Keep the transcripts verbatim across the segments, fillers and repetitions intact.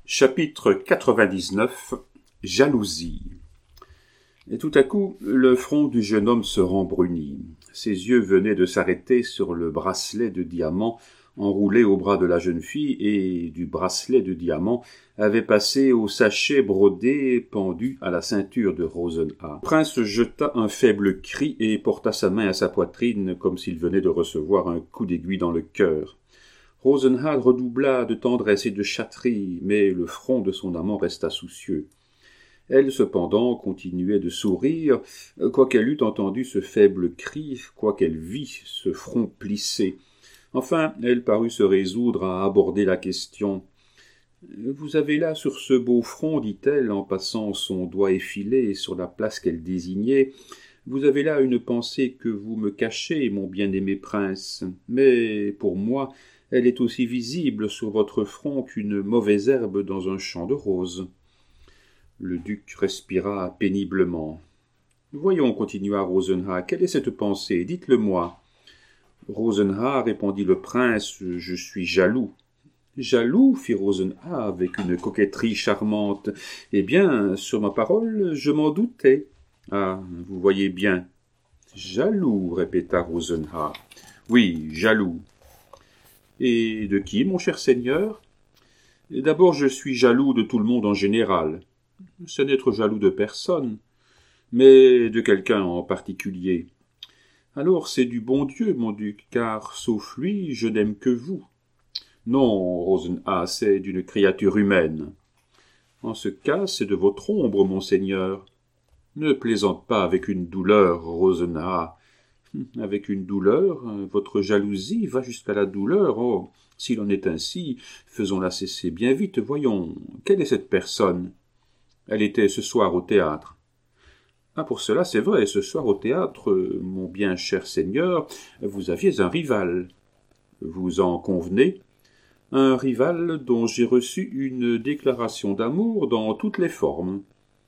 Chapitre quatre-vingt-dix-neuf. Jalousie. Et tout à coup, le front du jeune homme se rembrunit. Ses yeux venaient de s'arrêter sur le bracelet de diamant enroulé au bras de la jeune fille, et du bracelet de diamant avait passé au sachet brodé pendu à la ceinture de Rosenha. Le prince jeta un faible cri et porta sa main à sa poitrine comme s'il venait de recevoir un coup d'aiguille dans le cœur. Rosenha redoubla de tendresse et de chatterie, mais le front de son amant resta soucieux. Elle, cependant, continuait de sourire, quoiqu'elle eût entendu ce faible cri, quoiqu'elle vît ce front plissé. Enfin, elle parut se résoudre à aborder la question. « Vous avez là sur ce beau front, dit-elle, en passant son doigt effilé sur la place qu'elle désignait, vous avez là une pensée que vous me cachez, mon bien-aimé prince, mais pour moi, elle est aussi visible sur votre front qu'une mauvaise herbe dans un champ de roses. » Le duc respira péniblement. « Voyons, continua Rosenha, quelle est cette pensée? Dites-le-moi. » Rosenha, répondit le prince, « Je suis jaloux. » « Jaloux, fit Rosenha avec une coquetterie charmante. « Eh bien, sur ma parole, je m'en doutais. »« Ah, vous voyez bien. »« Jaloux, répéta Rosenha. »« Oui, jaloux. »« Et de qui, mon cher seigneur ? » ?»« D'abord, je suis jaloux de tout le monde en général. C'est n'être jaloux de personne, mais de quelqu'un en particulier. Alors c'est du bon Dieu, mon duc, car, sauf lui, je n'aime que vous. » « Non, Rosenha, c'est d'une créature humaine. »« En ce cas, c'est de votre ombre, monseigneur. »« Ne plaisante pas avec une douleur, Rosenha. »« Avec une douleur, votre jalousie va jusqu'à la douleur. Oh, s'il en est ainsi, faisons-la cesser bien vite. Voyons, quelle est cette personne ? » ?»« Elle était ce soir au théâtre. »« Ah, pour cela, c'est vrai, ce soir au théâtre, mon bien cher seigneur, vous aviez un rival. »« Vous en convenez ? » Un rival dont j'ai reçu une déclaration d'amour dans toutes les formes.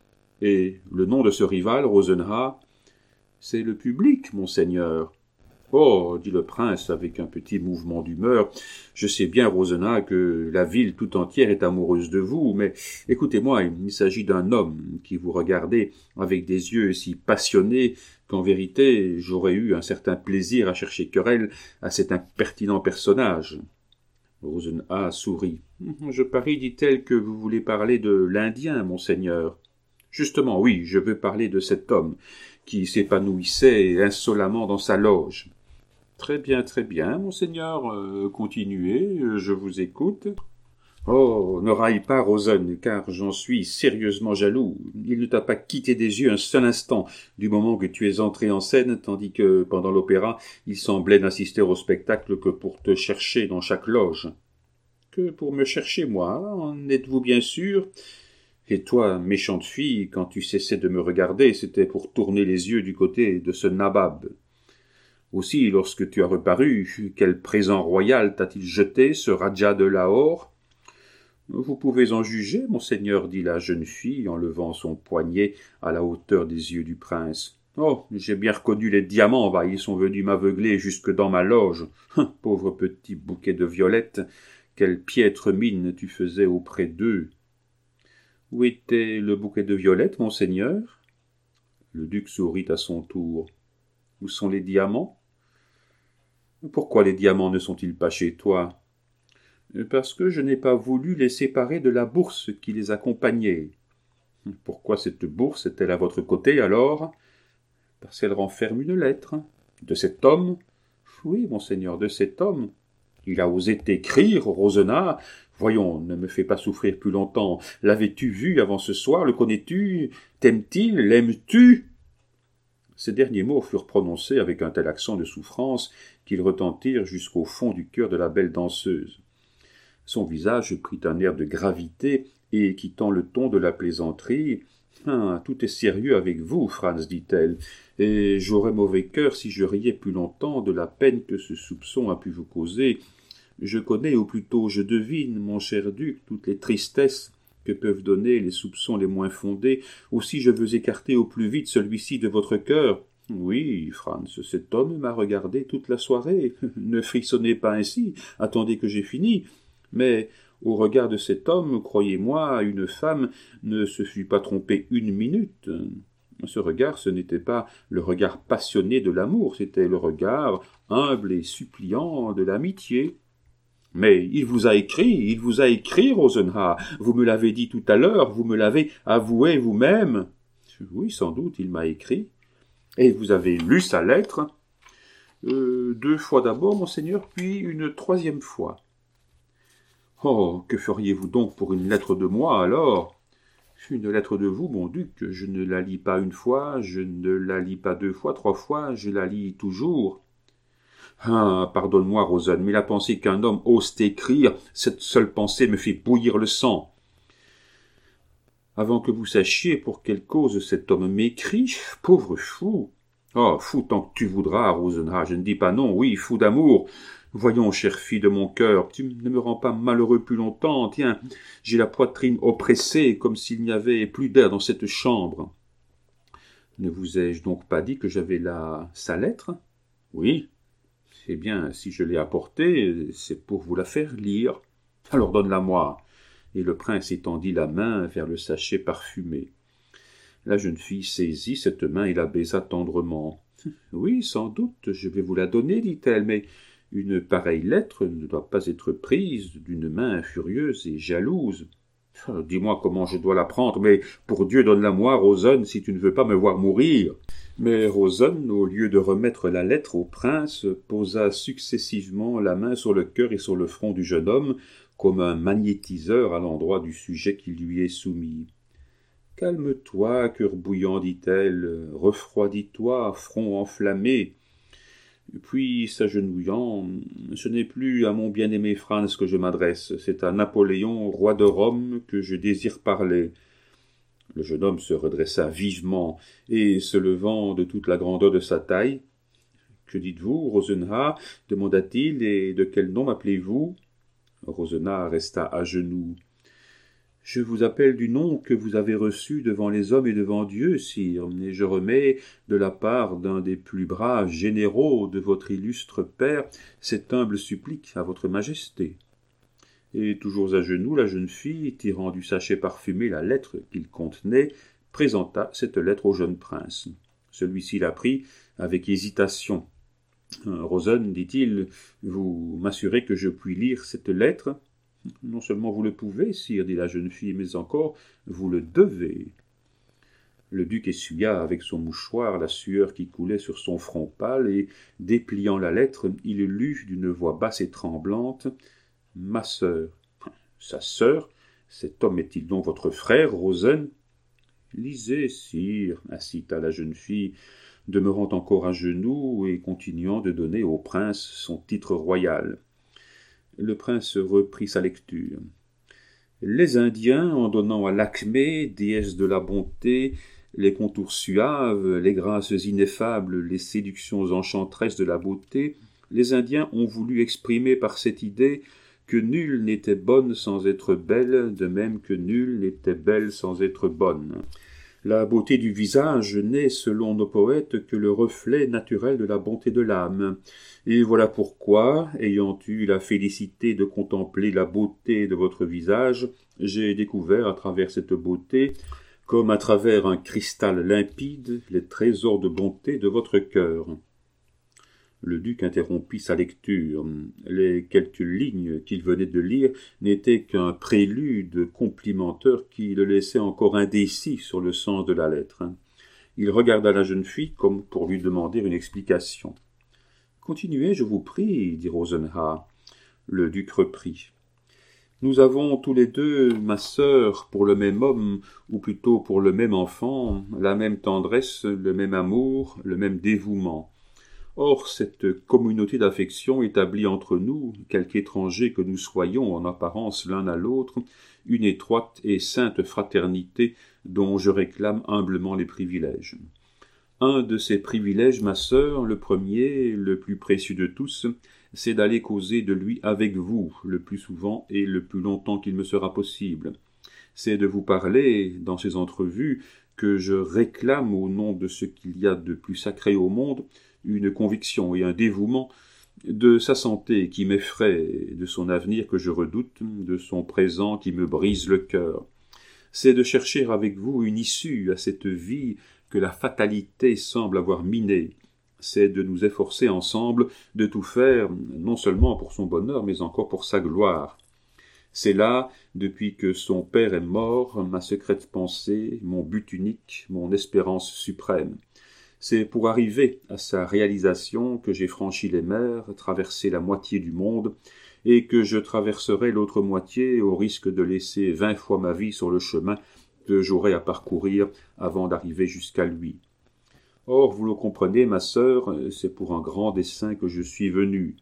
Et le nom de ce rival, Rosenha, c'est le public, monseigneur. Oh, dit le prince avec un petit mouvement d'humeur, je sais bien, Rosenha, que la ville tout entière est amoureuse de vous, mais écoutez-moi, il s'agit d'un homme qui vous regardait avec des yeux si passionnés qu'en vérité j'aurais eu un certain plaisir à chercher querelle à cet impertinent personnage. Rosenha sourit. « Je parie, dit-elle, que vous voulez parler de l'Indien, monseigneur. »« Justement, oui, je veux parler de cet homme qui s'épanouissait insolemment dans sa loge. »« Très bien, très bien, monseigneur. Euh, continuez, je vous écoute. »« Oh, ne raille pas, Rosen, car j'en suis sérieusement jaloux. Il ne t'a pas quitté des yeux un seul instant du moment que tu es entré en scène, tandis que, pendant l'opéra, il semblait n'assister au spectacle que pour te chercher dans chaque loge. »« Que pour me chercher, moi, en êtes-vous bien sûr ? Et toi, méchante fille, quand tu cessais de me regarder, c'était pour tourner les yeux du côté de ce nabab. Aussi, lorsque tu as reparu, quel présent royal t'a-t-il jeté, ce Raja de Lahore ? » « Vous pouvez en juger, monseigneur, dit la jeune fille en levant son poignet à la hauteur des yeux du prince. « Oh, j'ai bien reconnu les diamants, bah, ils sont venus m'aveugler jusque dans ma loge. Hum, pauvre petit bouquet de violettes, quelle piètre mine tu faisais auprès d'eux. »« Où était le bouquet de violettes, monseigneur ?» Le duc sourit à son tour. « Où sont les diamants ? » ?»« Pourquoi les diamants ne sont-ils pas chez toi ? » ?»« Parce que je n'ai pas voulu les séparer de la bourse qui les accompagnait. »« Pourquoi cette bourse est-elle à votre côté, alors ? » ?»« Parce qu'elle renferme une lettre. »« De cet homme ? » ?»« Oui, monseigneur, de cet homme. »« Il a osé t'écrire, Rosenha. Voyons, ne me fais pas souffrir plus longtemps. L'avais-tu vu avant ce soir? Le connais-tu? T'aimes-t-il? L'aimes-tu » Ces derniers mots furent prononcés avec un tel accent de souffrance qu'ils retentirent jusqu'au fond du cœur de la belle danseuse. Son visage prit un air de gravité, et, quittant le ton de la plaisanterie, « Ah, tout est sérieux avec vous, Franz, dit-elle, et j'aurais mauvais cœur si je riais plus longtemps de la peine que ce soupçon a pu vous causer. Je connais, ou plutôt je devine, mon cher duc, toutes les tristesses que peuvent donner les soupçons les moins fondés. Aussi je veux écarter au plus vite celui-ci de votre cœur. »« Oui, Franz, cet homme m'a regardé toute la soirée. Ne frissonnez pas ainsi, attendez que j'ai fini. Mais Au regard de cet homme, croyez-moi, une femme ne se fût pas trompée une minute. Ce regard, ce n'était pas le regard passionné de l'amour, c'était le regard humble et suppliant de l'amitié. Mais il vous a écrit, il vous a écrit, Rosenha, vous me l'avez dit tout à l'heure, vous me l'avez avoué vous-même. Oui, sans doute, il m'a écrit. Et vous avez lu sa lettre? Euh, deux fois d'abord, monseigneur, puis une troisième fois. Oh, que feriez-vous donc pour une lettre de moi, alors? Une lettre de vous, mon duc, je ne la lis pas une fois, je ne la lis pas deux fois, trois fois, je la lis toujours. Ah, pardonne-moi, Rosen, mais la pensée qu'un homme ose écrire, cette seule pensée me fait bouillir le sang. Avant que vous sachiez pour quelle cause cet homme m'écrit, pauvre fou. Oh, fou tant que tu voudras, Rosenha, je ne dis pas non, oui, fou d'amour. Voyons, chère fille de mon cœur, tu ne me rends pas malheureux plus longtemps, tiens, j'ai la poitrine oppressée, comme s'il n'y avait plus d'air dans cette chambre. Ne vous ai-je donc pas dit que j'avais là sa lettre? Oui. Eh bien, si je l'ai apportée, c'est pour vous la faire lire. Alors donne-la-moi. Et le prince étendit la main vers le sachet parfumé. La jeune fille saisit cette main et la baisa tendrement. Oui, sans doute, je vais vous la donner, dit-elle, mais une pareille lettre ne doit pas être prise d'une main furieuse et jalouse. Dis-moi comment je dois la prendre, mais pour Dieu, donne-la-moi, Rosen, si tu ne veux pas me voir mourir. Mais Rosen, au lieu de remettre la lettre au prince, posa successivement la main sur le cœur et sur le front du jeune homme, comme un magnétiseur à l'endroit du sujet qui lui est soumis. « Calme-toi, cœur bouillant, dit-elle, refroidis-toi, front enflammé. » Puis, s'agenouillant, « Ce n'est plus à mon bien-aimé Franz que je m'adresse, c'est à Napoléon, roi de Rome, que je désire parler. » Le jeune homme se redressa vivement, et se levant de toute la grandeur de sa taille, « Que dites-vous, Rosenha » demanda-t-il, « et de quel nom m'appelez-vous » Rosenha resta à genoux. « Je vous appelle du nom que vous avez reçu devant les hommes et devant Dieu, sire, et je remets, de la part d'un des plus braves généraux de votre illustre père, cette humble supplique à votre majesté. » Et toujours à genoux, la jeune fille, tirant du sachet parfumé la lettre qu'il contenait, présenta cette lettre au jeune prince. Celui-ci la prit avec hésitation. « Rosen, dit-il, vous m'assurez que je puis lire cette lettre ?»« Non seulement vous le pouvez, sire, dit la jeune fille, mais encore vous le devez. » Le duc essuya avec son mouchoir la sueur qui coulait sur son front pâle et, dépliant la lettre, il lut d'une voix basse et tremblante « Ma sœur. »« Sa sœur? Cet homme est-il donc votre frère, Rosen ?»« Lisez, sire, » incita la jeune fille, demeurant encore à genoux et continuant de donner au prince son titre royal. Le prince reprit sa lecture. Les Indiens, en donnant à l'Acmé, déesse de la bonté, les contours suaves, les grâces ineffables, les séductions enchanteresses de la beauté, les Indiens ont voulu exprimer par cette idée que nulle n'était bonne sans être belle, de même que nulle n'était belle sans être bonne. La beauté du visage n'est, selon nos poètes, que le reflet naturel de la bonté de l'âme. Et voilà pourquoi, ayant eu la félicité de contempler la beauté de votre visage, j'ai découvert à travers cette beauté, comme à travers un cristal limpide, les trésors de bonté de votre cœur. Le duc interrompit sa lecture. Les quelques lignes qu'il venait de lire n'étaient qu'un prélude complimenteur qui le laissait encore indécis sur le sens de la lettre. Il regarda la jeune fille comme pour lui demander une explication. « Continuez, je vous prie, dit Rosenha. » Le duc reprit. « Nous avons tous les deux, ma sœur, pour le même homme, ou plutôt pour le même enfant, la même tendresse, le même amour, le même dévouement. Or, cette communauté d'affection établit entre nous, quelque étrangers que nous soyons en apparence l'un à l'autre, une étroite et sainte fraternité dont je réclame humblement les privilèges. Un de ces privilèges, ma sœur, le premier, le plus précieux de tous, c'est d'aller causer de lui avec vous, le plus souvent et le plus longtemps qu'il me sera possible. C'est de vous parler, dans ces entrevues, que je réclame au nom de ce qu'il y a de plus sacré au monde, une conviction et un dévouement de sa santé qui m'effraie, de son avenir que je redoute, de son présent qui me brise le cœur. C'est de chercher avec vous une issue à cette vie que la fatalité semble avoir minée. C'est de nous efforcer ensemble de tout faire, non seulement pour son bonheur, mais encore pour sa gloire. C'est là, depuis que son père est mort, ma secrète pensée, mon but unique, mon espérance suprême. C'est pour arriver à sa réalisation que j'ai franchi les mers, traversé la moitié du monde, et que je traverserai l'autre moitié au risque de laisser vingt fois ma vie sur le chemin que j'aurai à parcourir avant d'arriver jusqu'à lui. Or, vous le comprenez, ma sœur, c'est pour un grand dessein que je suis venu.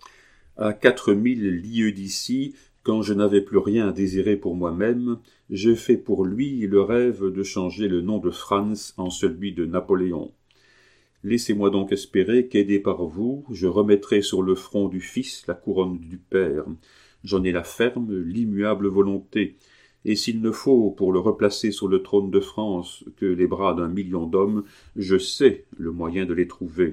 À quatre mille lieues d'ici, quand je n'avais plus rien à désirer pour moi-même, j'ai fait pour lui le rêve de changer le nom de Franz en celui de Napoléon. Laissez-moi donc espérer qu'aidé par vous, je remettrai sur le front du fils la couronne du père. J'en ai la ferme, l'immuable volonté, et s'il ne faut, pour le replacer sur le trône de France, que les bras d'un million d'hommes, je sais le moyen de les trouver.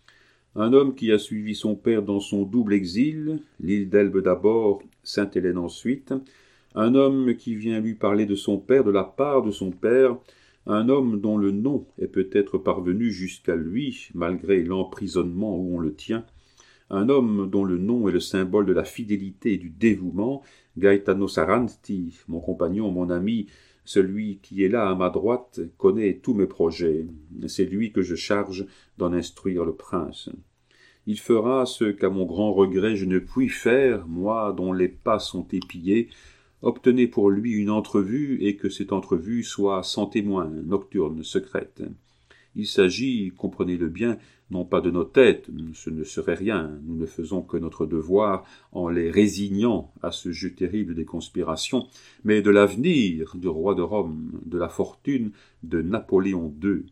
Un homme qui a suivi son père dans son double exil, l'île d'Elbe d'abord, Sainte-Hélène ensuite, un homme qui vient lui parler de son père, de la part de son père, un homme dont le nom est peut-être parvenu jusqu'à lui, malgré l'emprisonnement où on le tient, un homme dont le nom est le symbole de la fidélité et du dévouement, Gaetano Saranti, mon compagnon, mon ami, celui qui est là à ma droite, connaît tous mes projets. C'est lui que je charge d'en instruire le prince. Il fera ce qu'à mon grand regret je ne puis faire, moi dont les pas sont épillés. Obtenez pour lui une entrevue et que cette entrevue soit sans témoin, nocturne, secrète. Il s'agit, comprenez-le bien, non pas de nos têtes, ce ne serait rien, nous ne faisons que notre devoir en les résignant à ce jeu terrible des conspirations, mais de l'avenir du roi de Rome, de la fortune de Napoléon deux.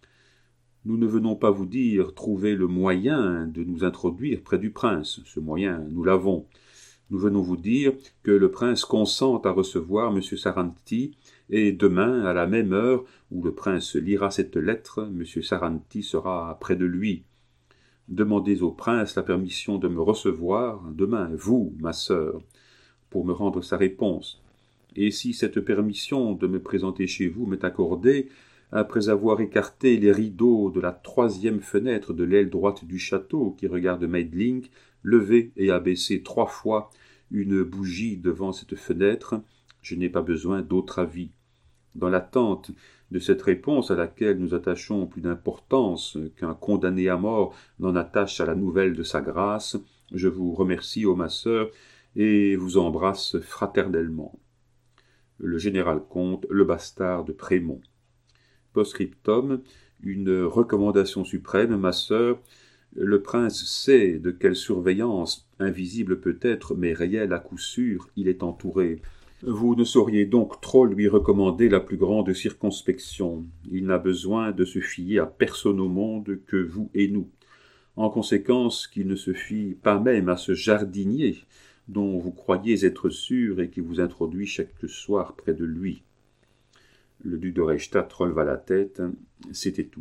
Nous ne venons pas vous dire trouver le moyen de nous introduire près du prince, ce moyen nous l'avons. Nous venons vous dire que le prince consent à recevoir M. Saranti, et demain, à la même heure où le prince lira cette lettre, M. Saranti sera près de lui. Demandez au prince la permission de me recevoir demain, vous, ma sœur, pour me rendre sa réponse. Et si cette permission de me présenter chez vous m'est accordée, après avoir écarté les rideaux de la troisième fenêtre de l'aile droite du château qui regarde Meidling, levez et abaissez trois fois une bougie devant cette fenêtre, je n'ai pas besoin d'autre avis. Dans l'attente de cette réponse à laquelle nous attachons plus d'importance qu'un condamné à mort n'en attache à la nouvelle de sa grâce, je vous remercie, ô ma sœur, et vous embrasse fraternellement. Le général comte, le bastard de Prémont. Post-scriptum, une recommandation suprême, ma sœur, le prince sait de quelle surveillance, invisible peut-être, mais réelle à coup sûr, il est entouré. Vous ne sauriez donc trop lui recommander la plus grande circonspection. Il n'a besoin de se fier à personne au monde que vous et nous. En conséquence, qu'il ne se fie pas même à ce jardinier dont vous croyez être sûr et qui vous introduit chaque soir près de lui. Le duc de Reichstadt releva la tête. C'était tout.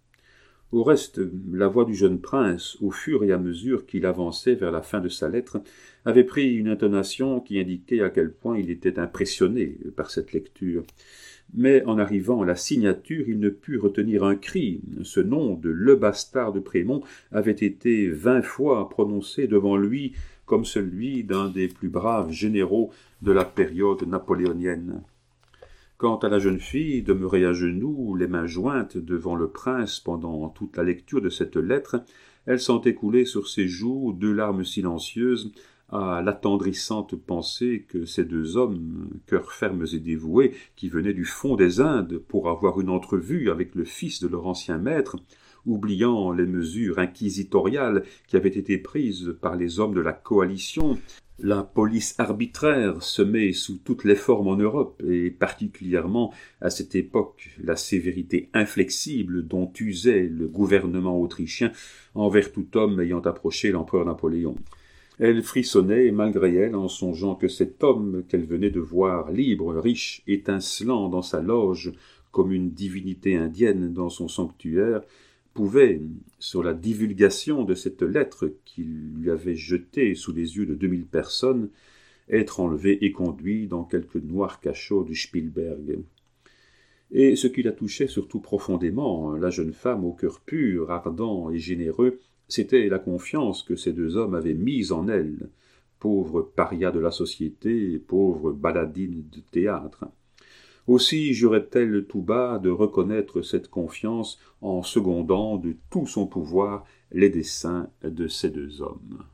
Au reste, la voix du jeune prince, au fur et à mesure qu'il avançait vers la fin de sa lettre, avait pris une intonation qui indiquait à quel point il était impressionné par cette lecture. Mais en arrivant à la signature, il ne put retenir un cri. Ce nom de Le Bastard de Prémont avait été vingt fois prononcé devant lui comme celui d'un des plus braves généraux de la période napoléonienne. Quant à la jeune fille, demeurée à genoux, les mains jointes devant le prince pendant toute la lecture de cette lettre, elle sentait couler sur ses joues deux larmes silencieuses à l'attendrissante pensée que ces deux hommes, cœurs fermes et dévoués, qui venaient du fond des Indes pour avoir une entrevue avec le fils de leur ancien maître, oubliant les mesures inquisitoriales qui avaient été prises par les hommes de la coalition, la police arbitraire semée sous toutes les formes en Europe, et particulièrement à cette époque la sévérité inflexible dont usait le gouvernement autrichien envers tout homme ayant approché l'empereur Napoléon. Elle frissonnait malgré elle en songeant que cet homme qu'elle venait de voir libre, riche, étincelant dans sa loge comme une divinité indienne dans son sanctuaire, pouvait, sur la divulgation de cette lettre qu'il lui avait jetée sous les yeux de deux mille personnes, être enlevé et conduit dans quelque noir cachot du Spielberg. Et ce qui la touchait surtout profondément, la jeune femme au cœur pur, ardent et généreux, c'était la confiance que ces deux hommes avaient mise en elle, pauvre paria de la société, pauvre baladine de théâtre. Aussi jurait-elle tout bas de reconnaître cette confiance en secondant de tout son pouvoir les desseins de ces deux hommes.